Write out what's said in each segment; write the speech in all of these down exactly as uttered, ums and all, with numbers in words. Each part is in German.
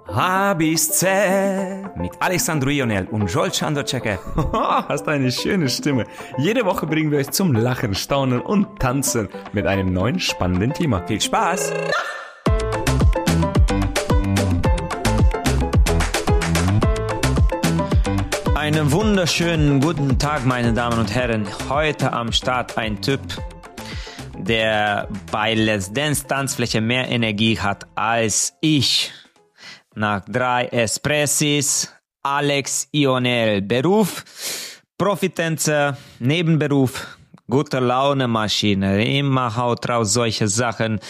A bis Z mit Alessandro Ionel und Joel Chandocek. Hast eine schöne Stimme. Jede Woche bringen wir euch zum Lachen, Staunen und Tanzen mit einem neuen spannenden Thema. Viel Spaß! Einen wunderschönen guten Tag, meine Damen und Herren. Heute am Start ein Typ, der bei Let's Dance Tanzfläche mehr Energie hat als ich. Nach drei Espressis, Alex Ionel. Beruf, Profitänzer, Nebenberuf, gute Laune-Maschine. Immer haut raus solche Sachen,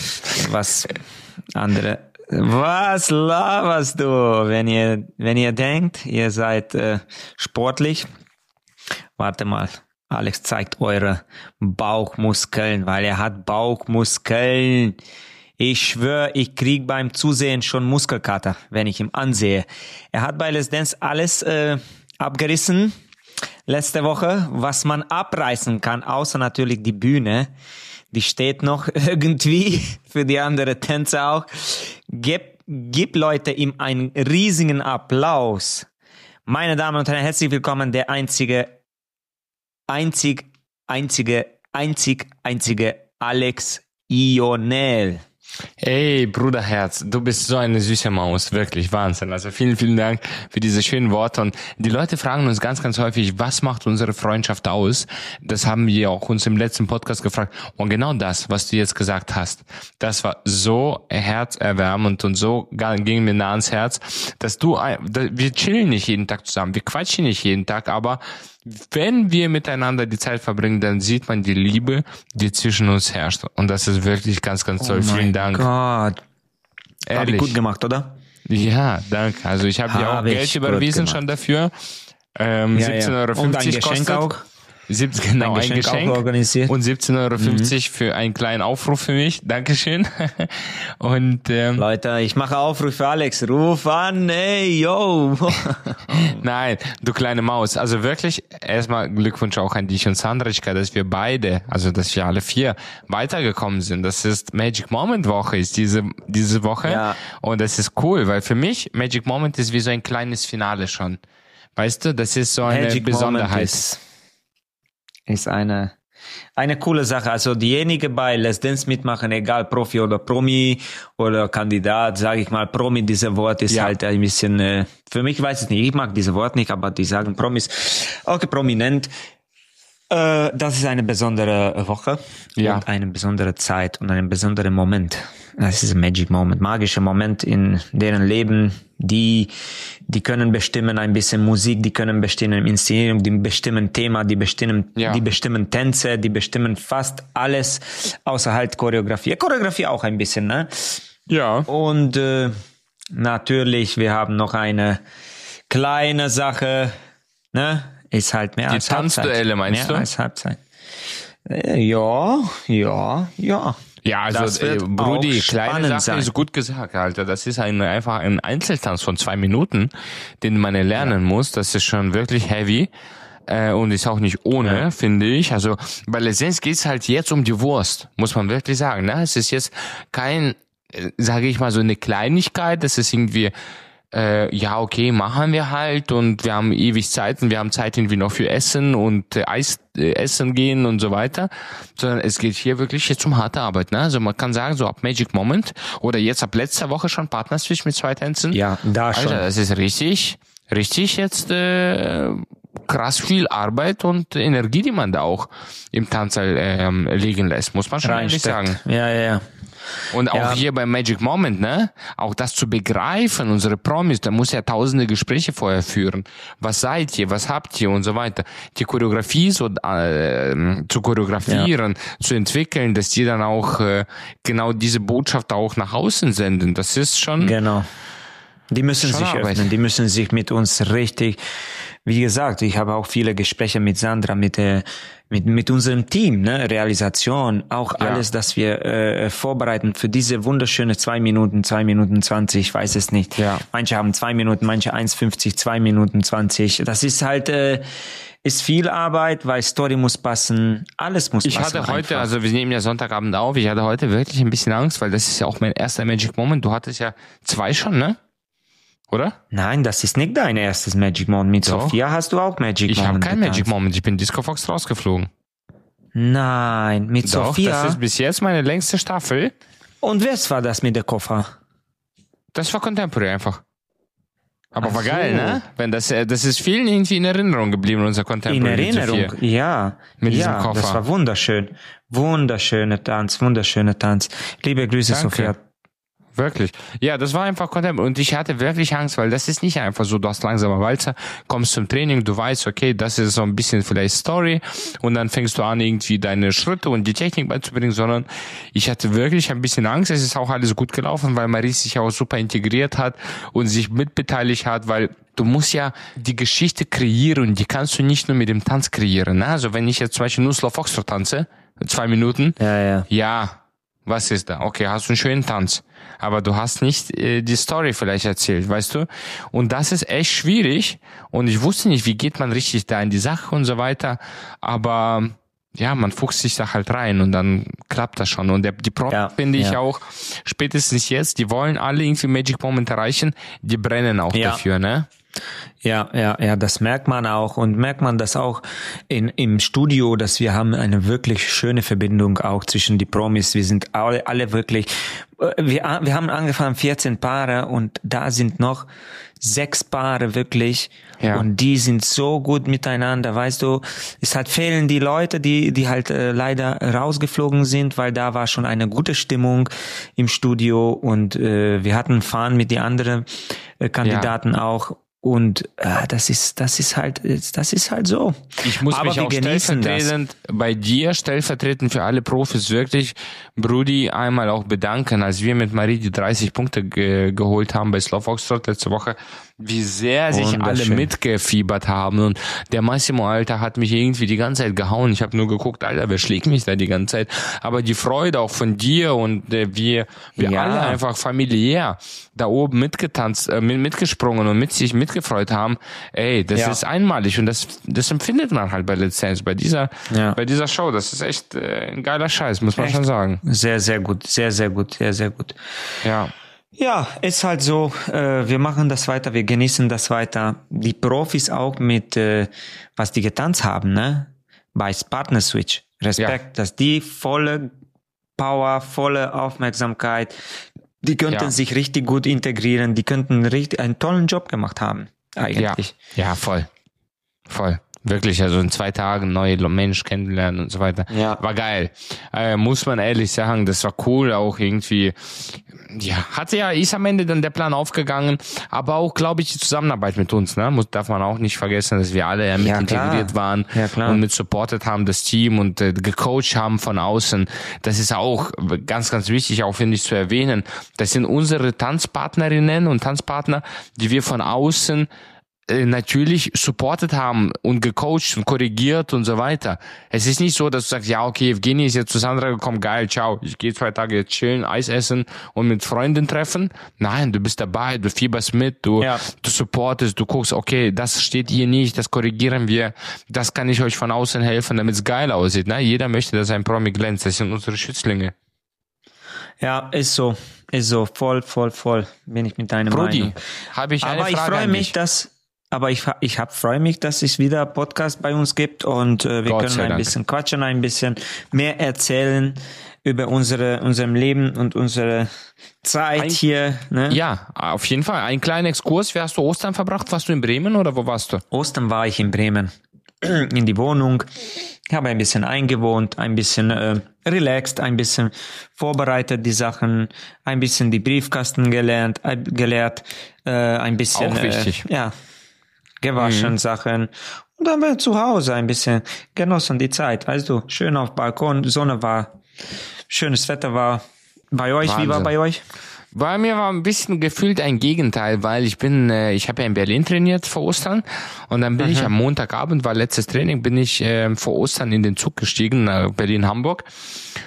was andere... Was laberst du, wenn ihr, wenn ihr denkt, ihr seid äh, sportlich? Warte mal, Alex zeigt eure Bauchmuskeln, weil er hat Bauchmuskeln. Ich schwöre, ich krieg beim Zusehen schon Muskelkater, wenn ich ihn ansehe. Er hat bei Let's Dance alles äh, abgerissen letzte Woche, was man abreißen kann, außer natürlich die Bühne. Die steht noch irgendwie für die anderen Tänzer auch. Gib, gib Leute ihm einen riesigen Applaus. Meine Damen und Herren, herzlich willkommen, der einzige, einzig, einzige, einzig, einzige Alex Ionel. Ey, Bruderherz, du bist so eine süße Maus, wirklich Wahnsinn. Also vielen, vielen Dank für diese schönen Worte. Und die Leute fragen uns ganz, ganz häufig, was macht unsere Freundschaft aus? Das haben wir auch uns im letzten Podcast gefragt. Und genau das, was du jetzt gesagt hast, das war so herzerwärmend und so ging mir nah ans Herz, dass du, wir chillen nicht jeden Tag zusammen, wir quatschen nicht jeden Tag, aber wenn wir miteinander die Zeit verbringen, dann sieht man die Liebe, die zwischen uns herrscht. Und das ist wirklich ganz, ganz toll. Oh Vielen Dank. Gott. Ehrlich. Hab ich gut gemacht, oder? Ja, danke. Also ich habe dir auch Geld überwiesen schon dafür. Ähm, ja, siebzehn Euro fünfzig und ein Geschenk kostet. auch. siebzehn, genau, ein Geschenk, ein Geschenk auch organisiert. Und siebzehn Euro fünfzig mhm. für einen kleinen Aufruf für mich. Dankeschön. Und ähm, Leute, ich mache Aufruf für Alex. Ruf an, ey, yo. Nein, du kleine Maus. Also wirklich, erstmal Glückwunsch auch an dich und Sandrichka, dass wir beide, also dass wir alle vier weitergekommen sind. Das ist Magic Moment Woche, ist diese diese Woche. Ja. Und das ist cool, weil für mich Magic Moment ist wie so ein kleines Finale schon. Weißt du, das ist so eine Magic Besonderheit. Ist, ist eine eine coole Sache. Also diejenigen bei Let's Dance mitmachen, egal Profi oder Promi oder Kandidat, sage ich mal, Promi, dieses Wort ist ja. halt ein bisschen, äh, für mich weiß ich nicht, ich mag dieses Wort nicht, aber die sagen Promis, okay, prominent. Äh, das ist eine besondere Woche ja. und eine besondere Zeit und ein besonderer Moment. Das ist ein Magic Moment, magischer Moment in deren Leben. Die, die können bestimmen ein bisschen Musik, die können bestimmen Inszenierung, die bestimmen Thema, die bestimmen, ja. die bestimmen Tänze, die bestimmen fast alles, außer halt Choreografie. Choreografie auch ein bisschen, ne? Ja. Und äh, natürlich, wir haben noch eine kleine Sache, ne? Ist halt mehr die als Halbzeit. Die Tanzduelle meinst mehr du? Mehr als Halbzeit. Äh, ja, ja, ja. Ja, also äh, Brudi, kleine Sache sein. ist gut gesagt, Alter. Das ist ein, einfach ein Einzeltanz von zwei Minuten, den man lernen ja. muss. Das ist schon wirklich heavy äh, und ist auch nicht ohne, ja. finde ich. Also bei Let's Dance geht's halt jetzt um die Wurst, muss man wirklich sagen. Ne? Es ist jetzt kein, äh, sage ich mal, so eine Kleinigkeit. Das ist irgendwie Äh, ja, okay, machen wir halt und wir haben ewig Zeit und wir haben Zeit irgendwie noch für Essen und äh, Eis äh, essen gehen und so weiter, sondern es geht hier wirklich jetzt um harte Arbeit, ne? Also man kann sagen, so ab Magic Moment oder jetzt ab letzter Woche schon Partnerswitch mit zwei Tänzen. Ja, da schon. Alter, das ist richtig, richtig jetzt äh, krass viel Arbeit und Energie, die man da auch im Tanzsaal ähm, liegen lässt, muss man schon ehrlich sagen. Ja, ja, ja. Und auch ja. hier beim Magic Moment, ne? Auch das zu begreifen, unsere Promis, da muss ja tausende Gespräche vorher führen. Was seid ihr, was habt ihr und so weiter. Die Choreografie so äh, zu choreografieren, ja. zu entwickeln, dass die dann auch äh, genau diese Botschaft auch nach außen senden. Das ist schon... Genau. Die müssen sich Arbeit. öffnen, die müssen sich mit uns richtig, wie gesagt, ich habe auch viele Gespräche mit Sandra, mit äh, mit mit unserem Team, ne, Realisation, auch ja. alles, das wir äh, vorbereiten für diese wunderschöne zwei Minuten, zwei Minuten zwanzig, ich weiß es nicht. Ja. Manche haben zwei Minuten, manche eins fünfzig, zwei Minuten zwanzig. Das ist halt äh, ist viel Arbeit, weil Story muss passen, alles muss ich passen. Ich hatte heute, einfach. also wir nehmen ja Sonntagabend auf, ich hatte heute wirklich ein bisschen Angst, weil das ist ja auch mein erster Magic Moment. Du hattest ja zwei schon, ne? oder? Nein, das ist nicht dein erstes Magic Moment. Mit Doch. Sophia hast du auch Magic Ich Moment. habe kein getanzt. Magic Moment, ich bin Disco Fox rausgeflogen. Nein, mit Doch, Sophia. das ist bis jetzt meine längste Staffel. Und was war das mit der Koffer? Das war Contemporary einfach. Aber Ach war so. geil, ne? Wenn das, äh, das ist vielen irgendwie in Erinnerung geblieben, unser In Contemporary. mit Erinnerung, Sophia. ja. Mit ja, diesem Koffer. Das war wunderschön. Wunderschöner Tanz, wunderschöner Tanz. Liebe Grüße, Danke. Sophia. Wirklich. Ja, das war einfach Contemporary. Und ich hatte wirklich Angst, weil das ist nicht einfach so, du hast langsamer Walzer, kommst zum Training, du weißt, okay, das ist so ein bisschen vielleicht Story und dann fängst du an, irgendwie deine Schritte und die Technik beizubringen, sondern ich hatte wirklich ein bisschen Angst. Es ist auch alles gut gelaufen, weil Marie sich auch super integriert hat und sich mitbeteiligt hat, weil du musst ja die Geschichte kreieren und die kannst du nicht nur mit dem Tanz kreieren. Ne? Also wenn ich jetzt zum Beispiel nur Slow Foxtrot tanze, zwei Minuten, Ja, ja. ja, was ist da? Okay, hast du einen schönen Tanz, aber du hast nicht äh, die Story vielleicht erzählt, weißt du? Und das ist echt schwierig und ich wusste nicht, wie geht man richtig da in die Sache und so weiter, aber ja, man fuchst sich da halt rein und dann klappt das schon. Und der, die Profis, Ja, finde ich ja. auch, spätestens jetzt, die wollen alle irgendwie Magic Moment erreichen, die brennen auch Ja. dafür, ne? Ja, ja, ja, das merkt man auch und merkt man das auch in, im Studio, dass wir haben eine wirklich schöne Verbindung auch zwischen die Promis. Wir sind alle, alle wirklich, äh, wir, wir haben angefangen vierzehn Paare und da sind noch sechs Paare wirklich Ja. und die sind so gut miteinander, weißt du. Es hat fehlen die Leute, die, die halt äh, leider rausgeflogen sind, weil da war schon eine gute Stimmung im Studio und äh, wir hatten Fun mit die anderen äh, Kandidaten auch. Und äh, das ist, das ist halt, das ist halt so. Ich muss Aber mich wir auch genießen das. stellvertretend bei dir, stellvertretend für alle Profis wirklich, Brudi, einmal auch bedanken, als wir mit Marie die dreißig Punkte ge geholt haben bei Slow Foxtrot letzte Woche, wie sehr sich alle Wunderschön. mitgefiebert haben. Und der Massimo, Alter, hat mich irgendwie die ganze Zeit gehauen. Ich habe nur geguckt, Alter, wer schlägt mich da die ganze Zeit? Aber die Freude auch von dir und äh, wir, wir Ja. alle einfach familiär da oben mitgetanzt, äh, mit, mitgesprungen und mit sich mitgefreut haben, ey, das Ja. ist einmalig und das, das empfindet man halt bei Let's Dance, bei dieser, Ja. bei dieser Show. Das ist echt äh, ein geiler Scheiß, muss man Echt? schon sagen. Sehr, sehr gut, sehr, sehr gut, sehr, sehr gut. Ja. Ja, ist halt so, äh, wir machen das weiter, wir genießen das weiter. Die Profis auch mit, äh, was die getanzt haben, ne? Bei Partner Switch. Respekt, dass die volle Power, volle Aufmerksamkeit, die könnten Ja. sich richtig gut integrieren, die könnten richtig einen tollen Job gemacht haben, eigentlich. Ja, ja, voll. Voll. Wirklich, also in zwei Tagen neue Menschen kennenlernen und so weiter. Ja. War geil. Äh, muss man ehrlich sagen, das war cool, auch irgendwie, ja, hatte ja, ist am Ende dann der Plan aufgegangen, aber auch, glaube ich, die Zusammenarbeit mit uns, ne, muss, darf man auch nicht vergessen, dass wir alle ja mit Ja, integriert klar. waren Ja, klar. und mit supportet haben, das Team und äh, gecoacht haben von außen. Das ist auch ganz, ganz wichtig, auch finde ich zu erwähnen. Das sind unsere Tanzpartnerinnen und Tanzpartner, die wir von außen natürlich supportet haben und gecoacht und korrigiert und so weiter. Es ist nicht so, dass du sagst, ja, okay, Evgeny ist jetzt zu Sandra gekommen, geil, ciao, ich gehe zwei Tage jetzt chillen, Eis essen und mit Freunden treffen. Nein, du bist dabei, du fieberst mit, du, Ja. du supportest, du guckst, okay, das steht hier nicht, das korrigieren wir, das kann ich euch von außen helfen, damit es geil aussieht. Ne? Jeder möchte, dass ein Promi glänzt, das sind unsere Schützlinge. Ja, ist so, ist so, voll, voll, voll, bin ich mit deiner Brudi, Meinung. habe ich eine Aber ich Frage freue an mich, dich. dass, aber ich, ich hab, freue mich, dass es wieder Podcast bei uns gibt und äh, wir Gott können sei ein Dank. bisschen quatschen, ein bisschen mehr erzählen über unsere, unserem Leben und unsere Zeit Ein- hier. Ne? Ja, auf jeden Fall. Ein kleiner Exkurs. Wie hast du Ostern verbracht? Warst du in Bremen oder wo warst du? Ostern war ich in Bremen, in die Wohnung, habe ein bisschen eingewohnt, ein bisschen äh, relaxed, ein bisschen vorbereitet die Sachen, ein bisschen die Briefkasten gelernt, äh, gelehrt, äh, ein bisschen Auch wichtig. Äh, ja, gewaschen Sachen und dann war ich zu Hause ein bisschen genossen die Zeit, weißt du, schön auf Balkon, Sonne war, schönes Wetter war. Bei euch, wie war Wahnsinn. bei euch? Bei mir war ein bisschen gefühlt ein Gegenteil, weil ich bin, äh, ich habe ja in Berlin trainiert vor Ostern und dann bin ich am Montagabend, war letztes Training, bin ich äh, vor Ostern in den Zug gestiegen, nach Berlin-Hamburg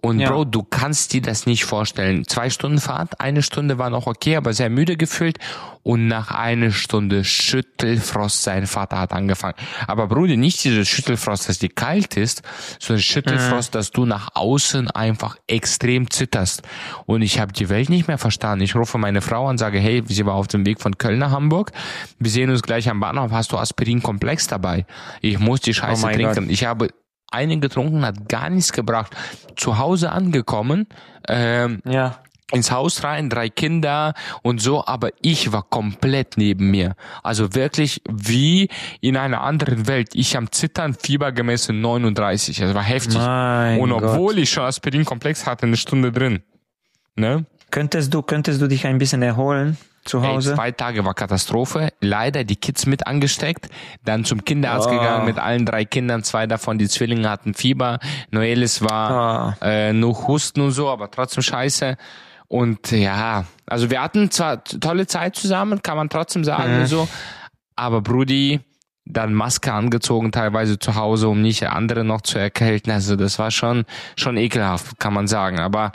Und Ja. Bro, du kannst dir das nicht vorstellen. Zwei Stunden Fahrt, eine Stunde war noch okay, aber sehr müde gefühlt. Und nach einer Stunde Schüttelfrost, sein Vater hat angefangen. Aber Bruder, nicht dieses Schüttelfrost, dass die kalt ist, sondern Schüttelfrost, mhm. dass du nach außen einfach extrem zitterst. Und ich habe die Welt nicht mehr verstanden. Ich rufe meine Frau an, sage, hey, sie war auf dem Weg von Köln nach Hamburg. Wir sehen uns gleich am Bahnhof. Hast du Aspirin-Komplex dabei? Ich muss die Scheiße Oh mein trinken. Gott. Ich habe einen getrunken, hat gar nichts gebracht. Zu Hause angekommen, ähm, Ja. ins Haus rein, drei Kinder und so, aber ich war komplett neben mir. Also wirklich wie in einer anderen Welt. Ich am Zittern, Fieber gemessen neununddreißig. Das war heftig. Mein und obwohl Gott. ich schon Aspirin-Komplex hatte, eine Stunde drin. Ne? Könntest du, könntest du dich ein bisschen erholen zu Ey, Hause? zwei Tage war Katastrophe. Leider die Kids mit angesteckt. Dann zum Kinderarzt Oh. gegangen mit allen drei Kindern. Zwei davon, die Zwillinge hatten Fieber. Noelis war Oh. äh, nur Husten und so, aber trotzdem scheiße. Und ja, also wir hatten zwar tolle Zeit zusammen, kann man trotzdem sagen Mhm. und so. Aber Brudi, dann Maske angezogen, teilweise zu Hause, um nicht andere noch zu erkälten. Also das war schon schon ekelhaft, kann man sagen. Aber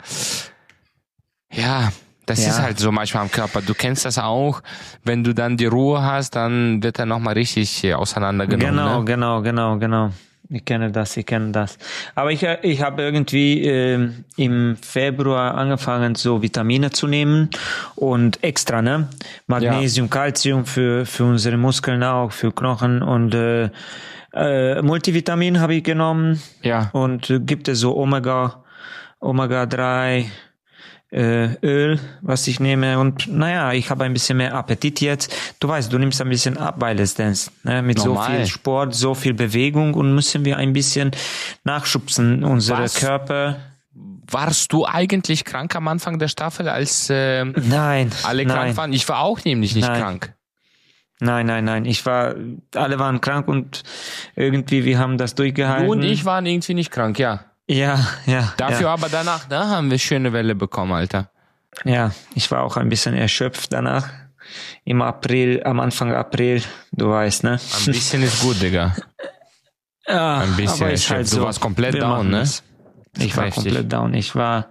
ja, das Ja. ist halt so manchmal am Körper. Du kennst das auch. Wenn du dann die Ruhe hast, dann wird er nochmal richtig äh, auseinandergenommen. Genau, Ne? genau, genau, genau. Ich kenne das, ich kenne das. Aber ich, ich habe irgendwie äh, im Februar angefangen, so Vitamine zu nehmen und extra, ne? Magnesium, Calcium für für unsere Muskeln auch, für Knochen und äh, äh, Multivitamin habe ich genommen Ja. und äh, gibt es so Omega Omega drei äh, Öl, was ich nehme und naja, ich habe ein bisschen mehr Appetit jetzt. Du weißt, du nimmst ein bisschen ab bei Let's Dance, ne? Mit Normal. so viel Sport, so viel Bewegung und müssen wir ein bisschen nachschubsen, unsere Was? Körper. Warst du eigentlich krank am Anfang der Staffel, als ähm, Nein, alle nein, krank waren? Ich war auch nämlich nicht Nein. krank. nein, nein, nein. Ich war, alle waren krank und irgendwie wir haben das durchgehalten. Du und ich waren irgendwie nicht krank, ja. Ja, ja. Dafür ja. aber danach, da haben wir schöne Welle bekommen, Alter. Ja, ich war auch ein bisschen erschöpft danach. Im April, am Anfang April, du weißt, ne? Ein bisschen ist gut, Digga. Ja, Ein bisschen aber ist halt erschöpft. Du so. warst komplett Wir down, machen ne? es. Ich war Heftig. komplett down. Ich war,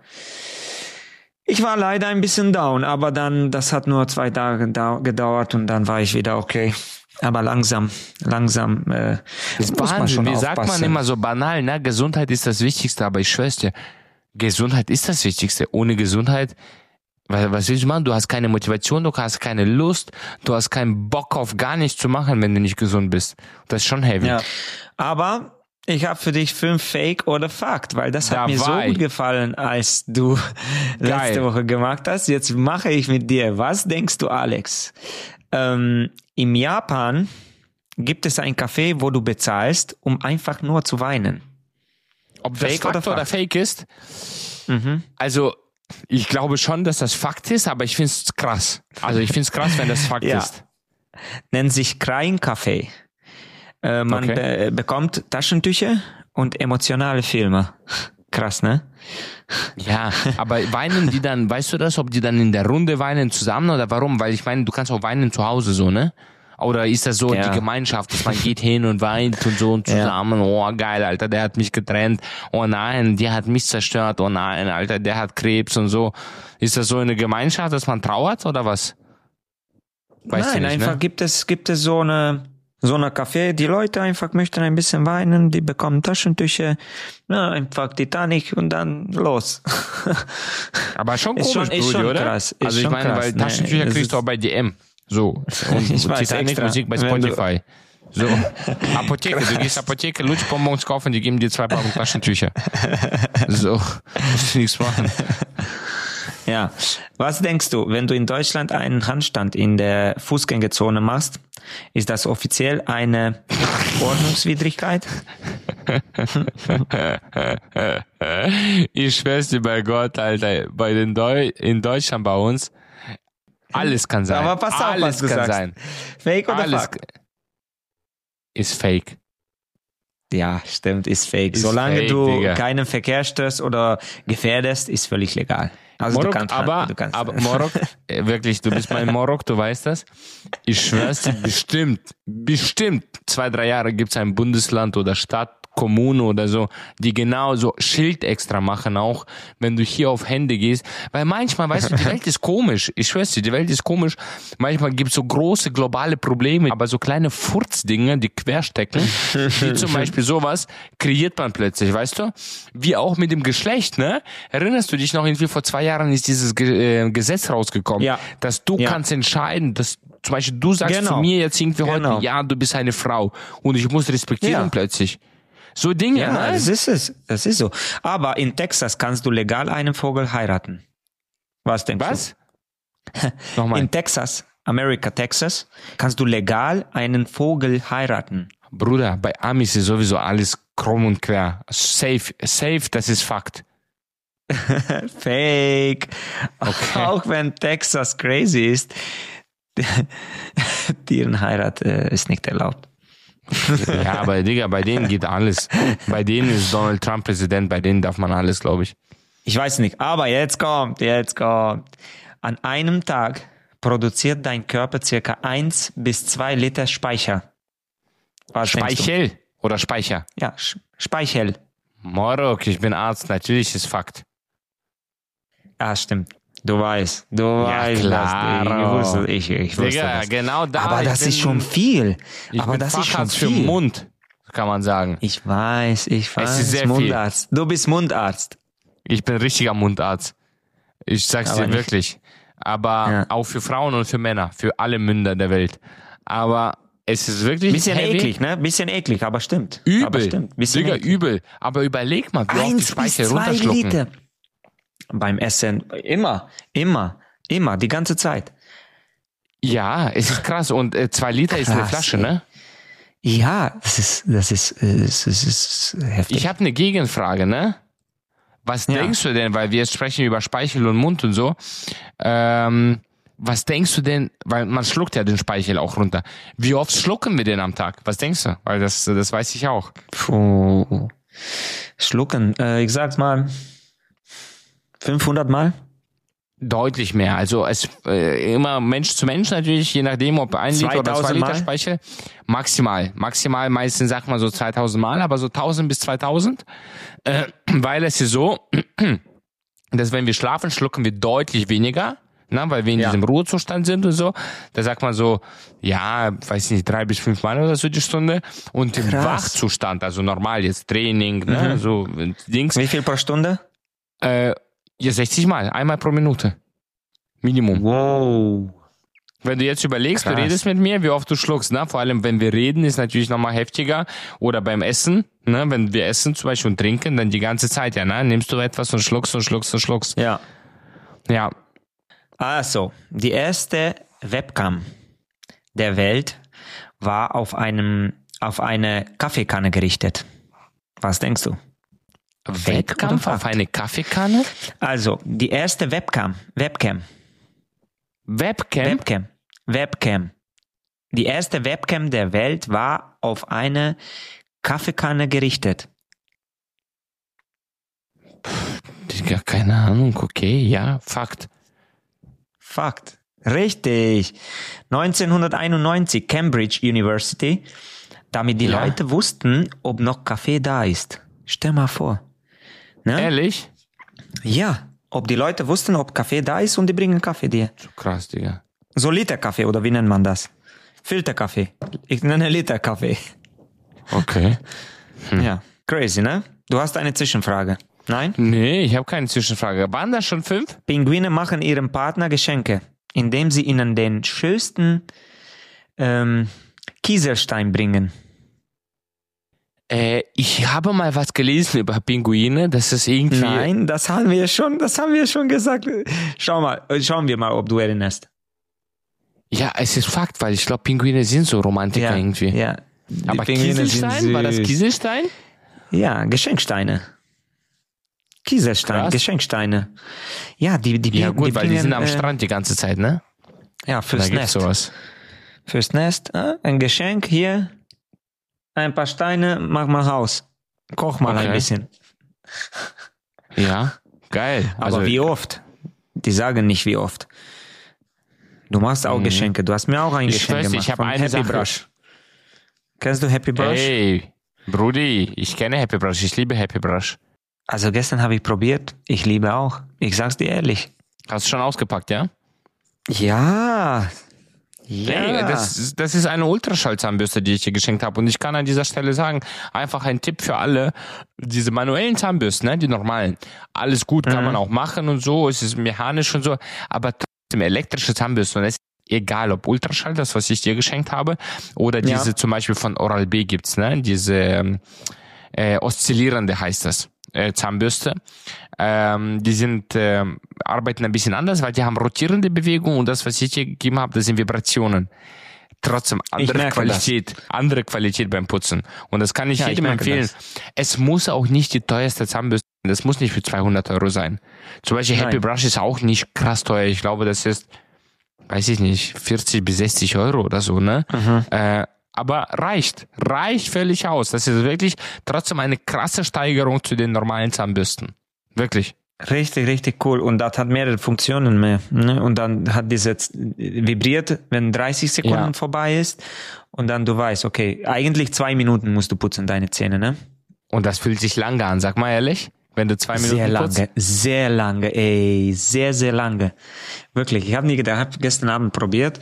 ich war leider ein bisschen down, aber dann, das hat nur zwei Tage dau- gedauert und dann war ich wieder okay. Aber langsam, langsam, äh, Das muss man Wahnsinn, schon wie sagt man aufpassen. immer so banal, ne? Gesundheit ist das Wichtigste, aber ich schwör's dir, Gesundheit ist das Wichtigste. Ohne Gesundheit, was, was willst du machen? Du hast keine Motivation, du hast keine Lust, du hast keinen Bock auf gar nichts zu machen, wenn du nicht gesund bist. Das ist schon heavy. Ja. Aber ich habe für dich fünf Fake oder Fakt, weil das hat mir so Dabei. gut gefallen, als du letzte Woche gemacht hast. Jetzt mache ich mit dir. Was denkst du, Alex? Ähm, Im Japan gibt es ein Café, wo du bezahlst, um einfach nur zu weinen. Ob das Fake Fakt oder oder, Fakt? Fake ist? Mhm. Also, ich glaube schon, dass das Fakt ist, aber ich find's krass. Also, ich find's krass, wenn das Fakt Ja. ist. Nennt sich Crying Café. Äh, man Okay. be bekommt Taschentücher und emotionale Filme. Krass, ne? Ja, aber weinen die dann, weißt du das, ob die dann in der Runde weinen zusammen oder warum? Weil ich meine, du kannst auch weinen zu Hause so, ne? Oder ist das so Ja. die Gemeinschaft, dass man geht hin und weint und so und Ja. zusammen, oh geil, Alter, der hat mich getrennt, oh nein, der hat mich zerstört, oh nein, Alter, der hat Krebs und so. Ist das so eine Gemeinschaft, dass man trauert oder was? Weißt Nein, du nicht, einfach ne? gibt es, gibt es so eine, so eine Café, die Leute einfach möchten ein bisschen weinen, die bekommen Taschentücher, ja, einfach Titanic und dann los. Aber schon Ist komisch, schon- ist Brudi, schon oder? krass, ist Also ich schon meine, krass, weil ne, Taschentücher das kriegst ist- du auch bei D M. So. Und Ich weiß, Titanic extra. Musik bei Wenn du- Spotify. So. Apotheke, du gehst Apotheke, Lutschbonbons kaufen, die geben dir zwei Packungen Taschentücher. So. Musst du nichts machen. Ja. Was denkst du, wenn du in Deutschland einen Handstand in der Fußgängerzone machst, ist das offiziell eine Ordnungswidrigkeit? Ich schwör's dir bei Gott, Alter, bei den Deu in Deutschland bei uns, alles kann sein. Aber pass auf, alles was du kann sagst. sein. Fake oder Alles Fakt? ist fake. Ja, stimmt, ist fake. Ist Solange fake, du Digga. keinen Verkehr störst oder gefährdest, ist völlig legal. Also Morok, du kannst, aber, du kannst. aber Morok, äh, wirklich, du bist mein Morok, du weißt das. Ich schwör's dir, bestimmt, bestimmt zwei, drei Jahre gibt's ein Bundesland oder Stadt, Kommune oder so, die genau so Schild extra machen, auch wenn du hier auf Hände gehst. Weil manchmal, weißt du, die Welt ist komisch. Ich schwör's dir, die Welt ist komisch. Manchmal gibt's so große globale Probleme, aber so kleine Furzdinge, die querstecken, wie zum Beispiel sowas, kreiert man plötzlich, weißt du? Wie auch mit dem Geschlecht, ne? Erinnerst du dich noch, irgendwie vor zwei Jahren ist dieses Ge- äh, Gesetz rausgekommen, Ja. dass du Ja. kannst entscheiden, dass zum Beispiel du sagst Genau. zu mir jetzt irgendwie Genau. heute, ja, du bist eine Frau und ich muss respektieren Ja. plötzlich. So Dinge, Ja, ne? das ist es. Das ist so. Aber in Texas kannst du legal einen Vogel heiraten. Was denkst Was? du? Nochmal. In Texas, Amerika, Texas, kannst du legal einen Vogel heiraten. Bruder, bei Amis ist sowieso alles krumm und quer. Safe, safe, das ist Fakt. Fake. Okay. Auch wenn Texas crazy ist, Tierenheirat äh, ist nicht erlaubt. Ja, aber Digga, bei denen geht alles. Bei denen ist Donald Trump Präsident, bei denen darf man alles, glaube ich. Ich weiß nicht, aber jetzt kommt, jetzt kommt. An einem Tag produziert dein Körper circa eins bis zwei Liter Speicher. Was denkst du? Speichel oder Speicher? Ja, Sch- Speichel. Morok, ich bin Arzt, natürlich ist Fakt. Ah, stimmt. Du weißt, du Ja, weißt, klar. das. Ich wusste, ich, ich wusste Digga, das. genau da. Aber ich das bin, ist schon viel. Ich Aber bin das ist schon Facharzt für viel. Mund, kann man sagen. Ich weiß, ich weiß. ist sehr viel. Mundarzt. Du bist Mundarzt. Ich bin richtiger Mundarzt. Ich sag's Aber dir nicht- wirklich. Aber Ja. auch für Frauen und für Männer, für alle Münder der Welt. Aber es ist wirklich Bisschen heavy. eklig, ne? Bisschen eklig, aber stimmt. Übel. Aber stimmt. Bisschen Digga, eklig. übel. Aber überleg mal, wie oft die Eins bis Speicher zwei runterschlucken. Liter. Beim Essen. Immer, immer, immer, die ganze Zeit. Ja, es ist krass. Und äh, zwei Liter ist eine Krass, Flasche, ey. ne? Ja, das ist, das ist, äh, das ist, das ist heftig. Ich habe eine Gegenfrage, ne? Was Ja. denkst du denn, weil wir jetzt sprechen über Speichel und Mund und so, ähm, was denkst du denn, weil man schluckt ja den Speichel auch runter. Wie oft schlucken wir den am Tag? Was denkst du? Weil das, das weiß ich auch. Puh. Schlucken, äh, ich sag's mal, fünfhundert Mal? Deutlich mehr. Also es äh, immer Mensch zu Mensch natürlich, je nachdem, ob ein Liter oder zwei zweitausend Liter Mal? Speichel. Maximal. Maximal meistens sagt man so zweitausend Mal, aber so tausend bis zweitausend. Äh, weil es ist so, dass wenn wir schlafen, schlucken wir deutlich weniger, na, weil wir in Ja. diesem Ruhezustand sind und so. Da sagt man so, ja, weiß nicht, drei bis fünf Mal oder so die Stunde. Und im Krass. Wachzustand, also normal jetzt Training, ne, Mhm. so Dings, Wie viel pro Stunde? äh, ja, sechzig Mal, einmal pro Minute. Minimum. Wow. Wenn du jetzt überlegst, Krass. du redest mit mir, wie oft du schluckst, ne? Vor allem, wenn wir reden, ist natürlich nochmal heftiger. Oder beim Essen, ne? Wenn wir essen zum Beispiel und trinken, dann die ganze Zeit, ja, ne? Nimmst du etwas und schluckst und schluckst und schluckst. Ja. Ja. Also, die erste Webcam der Welt war auf einem, auf eine Kaffeekanne gerichtet. Was denkst du? Wettkampf oder auf Fakt? eine Kaffeekanne? Also, die erste Webcam, Webcam, Webcam? Webcam, Webcam. Die erste Webcam der Welt war auf eine Kaffeekanne gerichtet. Digga, keine Ahnung, okay, ja, Fakt. Fakt. Richtig. neunzehnhunderteinundneunzig, Cambridge University, damit die Ja. Leute wussten, ob noch Kaffee da ist. Stell mal vor. Ne? Ehrlich? Ja, ob die Leute wussten, ob Kaffee da ist und die bringen Kaffee dir. So krass, Digga. So Literkaffee oder wie nennt man das? Filterkaffee. Ich nenne Literkaffee. Okay. Ja, crazy, ne? Du hast eine Zwischenfrage. Nein? Nee, ich habe keine Zwischenfrage. Waren das schon fünf? Pinguine machen ihrem Partner Geschenke, indem sie ihnen den schönsten ähm, Kieselstein bringen. Äh, ich habe mal was gelesen über Pinguine, dass es irgendwie... Nein, das haben wir schon, das haben wir schon gesagt. Schau mal, schauen wir mal, ob du erinnerst. Ja, es ist Fakt, weil ich glaube, Pinguine sind so Romantiker irgendwie. ja. Die Aber Pinguine sind Kieselstein? War das süß. Kieselstein? Ja, Geschenksteine. Kieselstein, Krass. Geschenksteine. Ja, die, die, Ja die gut, weil die bringen, sind am äh, Strand die ganze Zeit, ne? Ja, Da fürs gibt's Nest. sowas. Fürs Nest, äh, ein Geschenk hier, ein paar Steine, mach mal Haus. Koch mal Okay. ein bisschen. Ja, geil. Aber Also, wie oft? Die sagen nicht wie oft. Du machst auch Geschenke. Du hast mir auch ein Ich Geschenk weiß, gemacht. ich hab von eine Happy Sache- Brush. Kennst du Happy Brush? ey, Brudi, ich kenne Happy Brush, ich liebe Happy Brush. Also gestern habe ich probiert, ich liebe auch. Ich sag's dir ehrlich. Hast du schon ausgepackt, ja? Ja. Ja. Hey, das, das ist eine Ultraschallzahnbürste, die ich dir geschenkt habe. Und ich kann an dieser Stelle sagen, einfach ein Tipp für alle, diese manuellen Zahnbürsten, ne, die normalen, alles gut, kann mhm. man auch machen und so, es ist mechanisch und so, aber trotzdem elektrische Zahnbürste, und es ist egal, ob Ultraschall, das, was ich dir geschenkt habe, oder diese ja. zum Beispiel von Oral-B gibt's, ne, diese äh, oszillierende heißt das. Zahnbürste. Ähm, die sind äh, arbeiten ein bisschen anders, weil die haben rotierende Bewegung und das, was ich hier gegeben habe, das sind Vibrationen. Trotzdem andere Qualität, das. andere Qualität beim Putzen. Und das kann ich ja, jedem ich empfehlen. Das. Es muss auch nicht die teuerste Zahnbürste sein. Das muss nicht für zweihundert Euro sein. Zum Beispiel Happy Nein. Brush ist auch nicht krass teuer. Ich glaube, das ist, weiß ich nicht, vierzig bis sechzig Euro oder so, ne? Mhm. Äh, Aber reicht, reicht völlig aus. Das ist wirklich trotzdem eine krasse Steigerung zu den normalen Zahnbürsten. Wirklich. Richtig, richtig cool. Und das hat mehrere Funktionen mehr. Ne? Und dann hat diese vibriert, wenn dreißig Sekunden ja. vorbei ist. Und dann du weißt, okay, eigentlich zwei Minuten musst du putzen, deine Zähne, ne? Und das fühlt sich lange an, sag mal ehrlich. Wenn du zwei Minuten sehr lange, putzt. Sehr lange, ey, sehr, sehr lange. Wirklich, ich habe nie gedacht, habe gestern Abend probiert.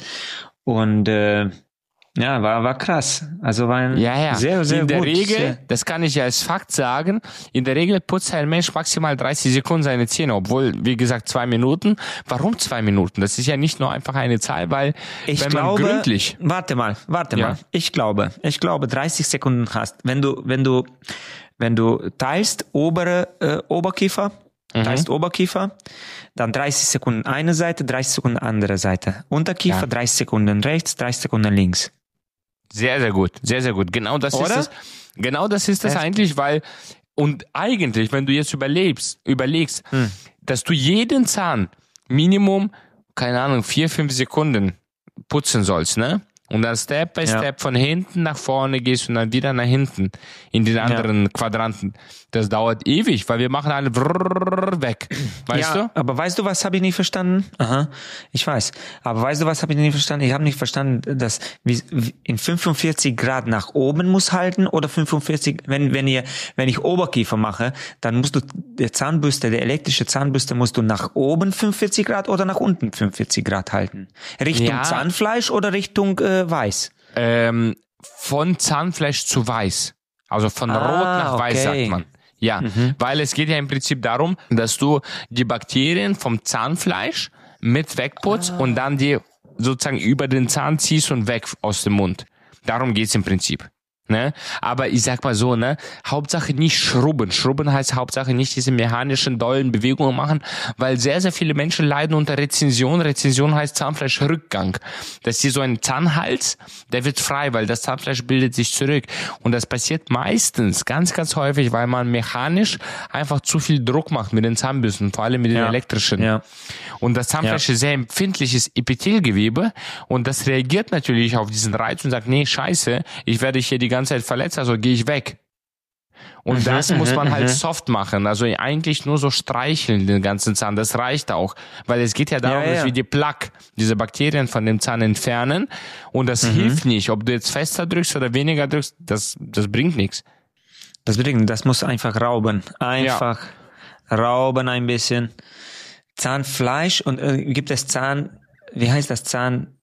Und äh, ja, war war krass. Also war ein ja, ja. sehr, sehr gut. In der gut. Regel, das kann ich ja als Fakt sagen, in der Regel putzt ein Mensch maximal dreißig Sekunden seine Zähne, obwohl, wie gesagt, zwei Minuten. Warum zwei Minuten? Das ist ja nicht nur einfach eine Zahl, weil ich wenn glaube, man gründlich... Warte mal, warte ja. mal. Ich glaube, ich glaube, dreißig Sekunden hast. Wenn du, wenn du, wenn du teilst obere äh, Oberkiefer, mhm. teilst Oberkiefer, dann dreißig Sekunden eine Seite, dreißig Sekunden andere Seite. Unterkiefer, ja. dreißig Sekunden rechts, dreißig Sekunden links. Sehr, sehr gut, sehr, sehr gut. Genau das Oder? ist es. Genau das ist es eigentlich, weil, und eigentlich, wenn du jetzt überlebst, überlegst, hm. dass du jeden Zahn Minimum, keine Ahnung, vier, fünf Sekunden putzen sollst, ne? Und dann Step by ja. Step von hinten nach vorne gehst und dann wieder nach hinten in den anderen ja. Quadranten. Das dauert ewig, weil wir machen alle weg. Weißt ja, du? Aber weißt du, was habe ich nicht verstanden? Aha, ich weiß. Aber weißt du, was habe ich nicht verstanden? Ich habe nicht verstanden, dass in fünfundvierzig Grad nach oben muss halten oder fünfundvierzig, wenn wenn ihr wenn ich Oberkiefer mache, dann musst du der Zahnbürste, der elektrische Zahnbürste musst du nach oben fünfundvierzig Grad oder nach unten fünfundvierzig Grad halten. Richtung ja. Zahnfleisch oder Richtung äh, weiß? Ähm, von Zahnfleisch zu weiß. Also von ah, rot nach okay. weiß, sagt man. Ja, mhm. weil es geht ja im Prinzip darum, dass du die Bakterien vom Zahnfleisch mit wegputzt ah. und dann die sozusagen über den Zahn ziehst und weg aus dem Mund. Darum geht's im Prinzip. Ne? Aber ich sag mal so, ne, Hauptsache nicht schrubben. Schrubben heißt Hauptsache nicht diese mechanischen, dollen Bewegungen machen, weil sehr, sehr viele Menschen leiden unter Rezension. Rezension heißt Zahnfleischrückgang. Das ist hier so ein Zahnhals, der wird frei, weil das Zahnfleisch bildet sich zurück. Und das passiert meistens, ganz, ganz häufig, weil man mechanisch einfach zu viel Druck macht mit den Zahnbürsten, vor allem mit den ja. elektrischen. Ja. Und das Zahnfleisch ja. ist sehr empfindliches Epithelgewebe und das reagiert natürlich auf diesen Reiz und sagt, nee, scheiße, ich werde hier die ganze Zeit verletzt, also gehe ich weg. Und mhm, das muss man halt mhm. soft machen, also eigentlich nur so streicheln den ganzen Zahn, das reicht auch, weil es geht ja darum, ja, ja. dass wir die Plaque, diese Bakterien von dem Zahn entfernen und das mhm. hilft nicht, ob du jetzt fester drückst oder weniger drückst, das das bringt nichts. Das bringt, das muss einfach rauben, einfach ja. rauben ein bisschen. Zahnfleisch und äh, gibt es Zahn, wie heißt das, Zahn,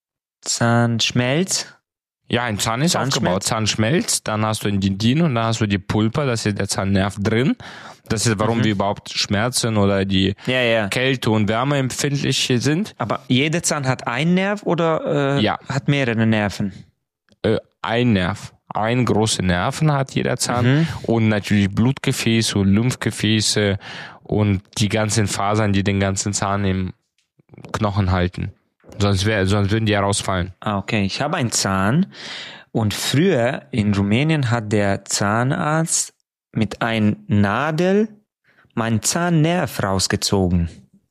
Zahnschmelz? Ja, ein Zahn ist aufgebaut, Zahnschmelz, dann hast du den Dentin und dann hast du die Pulpa, das ist der Zahnnerv drin. Das ist, warum mhm. wir überhaupt Schmerzen oder die ja, ja. Kälte und Wärme empfindlich sind. Aber jeder Zahn hat einen Nerv oder äh, ja. hat mehrere Nerven? Äh, ein Nerv. Ein große Nerven hat jeder Zahn mhm. und natürlich Blutgefäße und Lymphgefäße und die ganzen Fasern, die den ganzen Zahn im Knochen halten. Sonst, wär, sonst würden die ja rausfallen. Ah, okay. Ich habe einen Zahn und früher in Rumänien hat der Zahnarzt mit einer Nadel meinen Zahnnerv rausgezogen.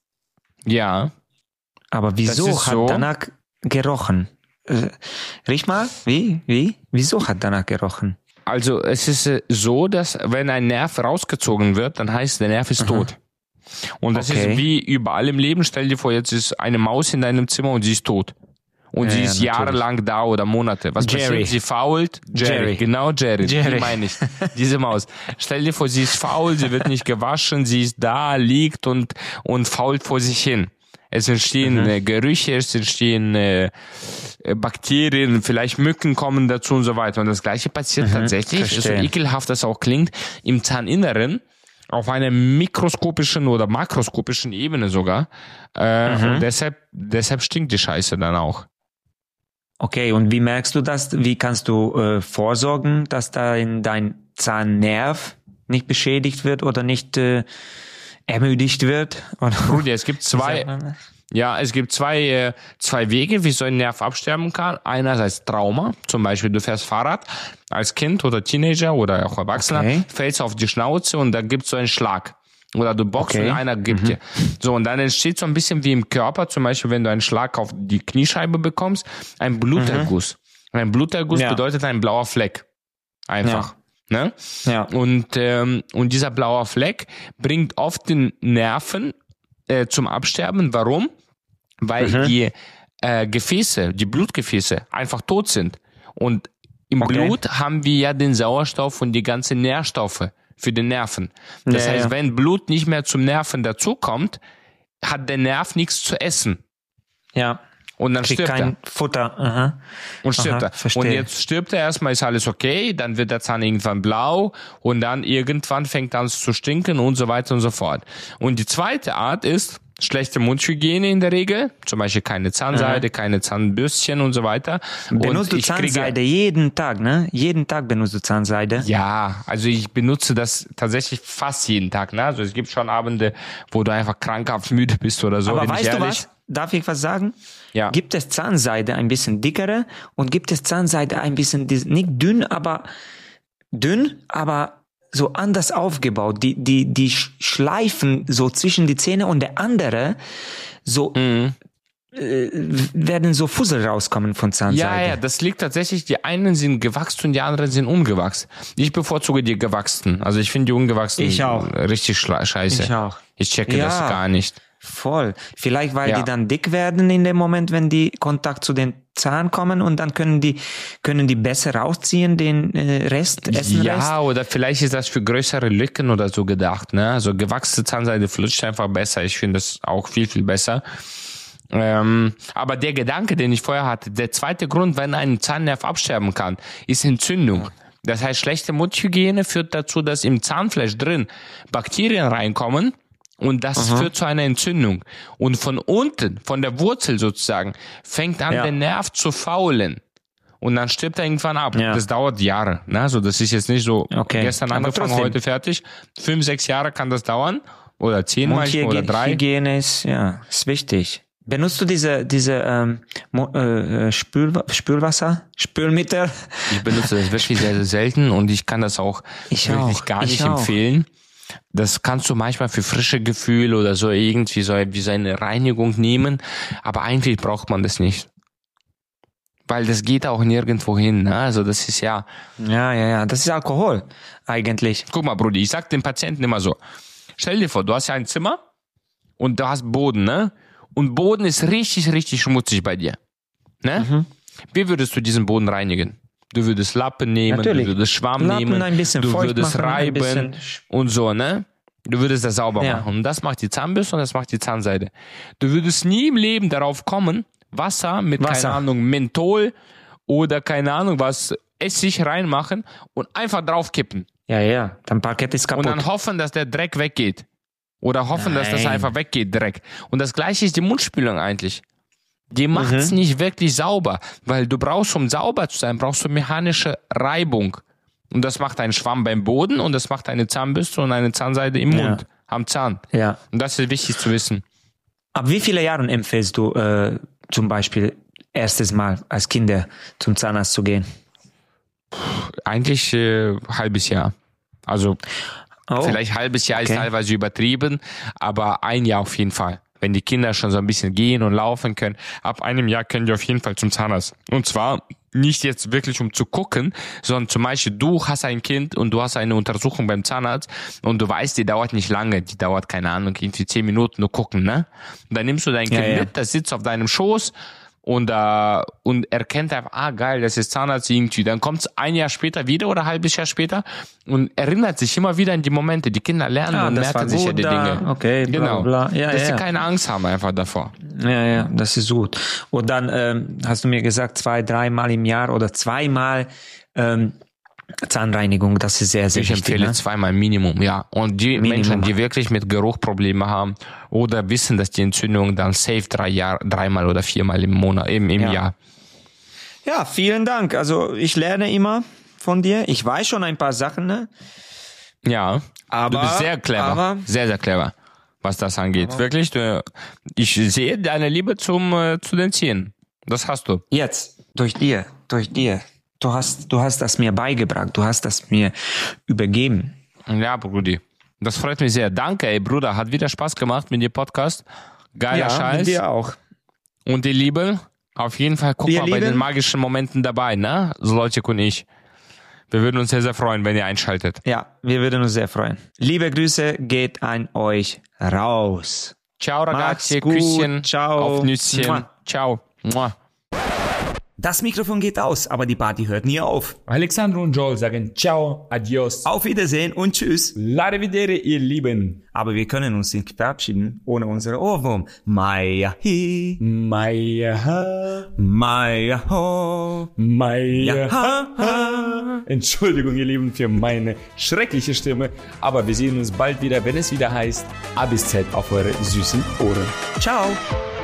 Ja. Aber wieso hat so? danach gerochen? Äh, riech mal, wie, wie? Wieso hat danach gerochen? Also es ist so, dass wenn ein Nerv rausgezogen wird, dann heißt der Nerv ist Aha. tot. Und das okay. ist wie überall im Leben. Stell dir vor, jetzt ist eine Maus in deinem Zimmer und sie ist tot. Und Ja, sie ja, ist natürlich. jahrelang da oder Monate. Was Jerry. passiert? Sie fault. Jerry. Jerry. Genau, Jerry. Jerry. Die meine ich. Diese Maus. Stell dir vor, sie ist faul, sie wird nicht gewaschen, sie ist da, liegt und, und fault vor sich hin. Es entstehen mhm. äh, Gerüche, es entstehen äh, Bakterien, vielleicht Mücken kommen dazu und so weiter. Und das Gleiche passiert mhm, tatsächlich, verstehe. So ekelhaft das auch klingt, im Zahninneren, auf einer mikroskopischen oder makroskopischen Ebene sogar. Äh, mhm. Und deshalb, deshalb stinkt die Scheiße dann auch. Okay, und wie merkst du das? Wie kannst du äh, vorsorgen, dass da in dein Zahnnerv nicht beschädigt wird oder nicht äh, ermüdigt wird? Oder? Rudi, es gibt zwei, ja, es gibt zwei, äh, zwei Wege, wie so ein Nerv absterben kann. Einerseits Trauma, zum Beispiel du fährst Fahrrad als Kind oder Teenager oder auch Erwachsener, okay. fällst auf die Schnauze und dann gibt's so einen Schlag. Oder du boxst okay. und einer gibt mhm. dir. So, und dann entsteht so ein bisschen wie im Körper, zum Beispiel, wenn du einen Schlag auf die Kniescheibe bekommst, ein Bluterguss. Mhm. Ein Bluterguss ja. bedeutet ein blauer Fleck. Einfach. Ja. Ne? Ja. Und, ähm, und dieser blaue Fleck bringt oft den Nerven äh, zum Absterben. Warum? Weil mhm. die äh, Gefäße, die Blutgefäße einfach tot sind. Und im okay. Blut haben wir ja den Sauerstoff und die ganzen Nährstoffe für die Nerven. Das ja, heißt, ja. wenn Blut nicht mehr zum Nerven dazukommt, hat der Nerv nichts zu essen. Ja. Und dann Kriegt stirbt kein er. Futter. Aha. Und stirbt Aha, er. verstehe. Und jetzt stirbt er erstmal, ist alles okay, dann wird der Zahn irgendwann blau und dann irgendwann fängt er an zu stinken und so weiter und so fort. Und die zweite Art ist schlechte Mundhygiene in der Regel, zum Beispiel keine Zahnseide, Aha. keine Zahnbürstchen und so weiter. Benutzt und du Zahnseide jeden Tag, ne? Jeden Tag benutzt du Zahnseide? Ja, also ich benutze das tatsächlich fast jeden Tag, ne? Also es gibt schon Abende, wo du einfach krankhaft müde bist oder so. Aber bin weißt ich du ehrlich. was? Darf ich was sagen? Ja. Gibt es Zahnseide ein bisschen dickere und gibt es Zahnseide ein bisschen, nicht dünn, aber dünn, aber so anders aufgebaut. Die, die, die schleifen so zwischen die Zähne und der andere so, mhm. äh, werden so Fussel rauskommen von Zahnseide. Ja, ja, das liegt tatsächlich, die einen sind gewachsen und die anderen sind ungewachsen. Ich bevorzuge die gewachsenen. Also ich finde die ungewachsenen ich auch. richtig scheiße. Ich auch. Ich checke ja. das gar nicht. Voll. Vielleicht, weil ja. die dann dick werden in dem Moment, wenn die Kontakt zu den Zahn kommen und dann können die, können die besser rausziehen, den äh, Rest, Essenrest. Ja, oder vielleicht ist das für größere Lücken oder so gedacht, ne? Also gewachsene Zahnseide flutscht einfach besser. Ich finde das auch viel, viel besser. Ähm, aber der Gedanke, den ich vorher hatte, der zweite Grund, wenn ein Zahnnerv absterben kann, ist Entzündung. Das heißt, schlechte Mundhygiene führt dazu, dass im Zahnfleisch drin Bakterien reinkommen. Und das Aha. führt zu einer Entzündung. Und von unten, von der Wurzel sozusagen, fängt an, ja. der Nerv zu faulen. Und dann stirbt er irgendwann ab. Ja. Das dauert Jahre. Ne? Also das ist jetzt nicht so okay. gestern angefangen, heute fertig. Fünf, sechs Jahre kann das dauern. Oder zehn manchmal oder drei. Hygiene ist, ja, ist wichtig. Benutzt du diese, diese ähm, äh, Spül, Spülwasser? Spülmittel? Ich benutze das wirklich sehr, sehr selten und ich kann das auch ich wirklich auch. gar ich nicht auch. empfehlen. Das kannst du manchmal für frische Gefühle oder so irgendwie so wie so eine Reinigung nehmen, aber eigentlich braucht man das nicht. Weil das geht auch nirgendwo hin, ne? Also das ist ja... Ja, ja, ja, das ist Alkohol eigentlich. Guck mal, Brudi, ich sag den Patienten immer so, stell dir vor, du hast ja ein Zimmer und du hast Boden, ne? Und Boden ist richtig, richtig schmutzig bei dir, ne? Mhm. Wie würdest du diesen Boden reinigen? Du würdest Lappen nehmen, Natürlich. du würdest Schwamm Lappen nehmen, ein bisschen du feucht würdest machen, reiben und so, ne? Du würdest das sauber ja. machen. Und das macht die Zahnbürste und das macht die Zahnseide. Du würdest nie im Leben darauf kommen, Wasser mit, Wasser. keine Ahnung, Menthol oder keine Ahnung was, Essig reinmachen und einfach draufkippen. Ja, ja, dann Parkett ist kaputt. Und dann hoffen, dass der Dreck weggeht. Oder hoffen, Nein. dass das einfach weggeht, Dreck. Und das Gleiche ist die Mundspülung eigentlich. Die macht's mhm. nicht wirklich sauber, weil du brauchst, um sauber zu sein, brauchst du mechanische Reibung. Und das macht einen Schwamm beim Boden und das macht eine Zahnbürste und eine Zahnseide im Mund, ja. am Zahn. Ja. Und das ist wichtig zu wissen. Ab wie viele Jahren empfiehlst du äh, zum Beispiel erstes Mal als Kinder zum Zahnarzt zu gehen? Eigentlich äh, halbes Jahr. Also oh. vielleicht halbes Jahr okay. ist teilweise übertrieben, aber ein Jahr auf jeden Fall. Wenn die Kinder schon so ein bisschen gehen und laufen können, ab einem Jahr können die auf jeden Fall zum Zahnarzt. Und zwar nicht jetzt wirklich um zu gucken, sondern zum Beispiel du hast ein Kind und du hast eine Untersuchung beim Zahnarzt und du weißt, die dauert nicht lange, die dauert, keine Ahnung, irgendwie zehn Minuten, nur gucken, ne? Und dann nimmst du dein Kind ja, ja. mit, das sitzt auf deinem Schoß Und, äh, und erkennt einfach, ah geil, das ist Zahnarzt irgendwie. Dann kommt's ein Jahr später wieder oder ein halbes Jahr später und erinnert sich immer wieder an die Momente. Die Kinder lernen Ja, und das merken sich ja die da. Dinge. Okay, bla, genau. bla, bla. Ja, Dass ja. sie keine Angst haben einfach davor. Ja, ja, das ist gut. Und dann ähm, hast du mir gesagt, zwei, dreimal im Jahr oder zweimal ähm, Zahnreinigung, das ist sehr, sehr Ich wichtig. empfehle Ne? zweimal Minimum, ja. Und die Minimum. Menschen, die wirklich mit Geruchprobleme haben oder wissen, dass die Entzündung dann safe drei Jahr, dreimal oder viermal im Monat, im, im Ja. Jahr. Ja, vielen Dank. Also ich lerne immer von dir. Ich weiß schon ein paar Sachen, ne? Ja. Aber- du bist sehr clever. aber- sehr, sehr clever, was das angeht. Wirklich, du, ich sehe deine Liebe zum, äh, zu den Zähnen. Das hast du. Jetzt, durch dir, durch dir. Du hast, du hast das mir beigebracht. Du hast das mir übergeben. Ja, Brudi. Das freut mich sehr. Danke, ey, Bruder. Hat wieder Spaß gemacht mit dir Podcast. Geiler Scheiß. mit dir auch. Und die Liebe, auf jeden Fall, guck Wir mal bei lieben- den magischen Momenten dabei, ne? Solche und ich. Wir würden uns sehr, sehr freuen, wenn ihr einschaltet. Ja, wir würden uns sehr freuen. Liebe Grüße geht an euch raus. Ciao, ragazzi. Macht's gut. Küsschen. Ciao. Auf Nüsschen. Mua. Ciao. Mua. Das Mikrofon geht aus, aber die Party hört nie auf. Alexandro und Joel sagen Ciao, Adios, Auf Wiedersehen und tschüss. Arrivederci, ihr Lieben. Aber wir können uns nicht verabschieden ohne unsere Ohrwurm. Maya hi, Maya ha, Maya ho, Maya ja ha ha. Entschuldigung, ihr Lieben, für meine schreckliche Stimme, aber wir sehen uns bald wieder, wenn es wieder heißt A bis Z auf eure süßen Ohren. Ciao.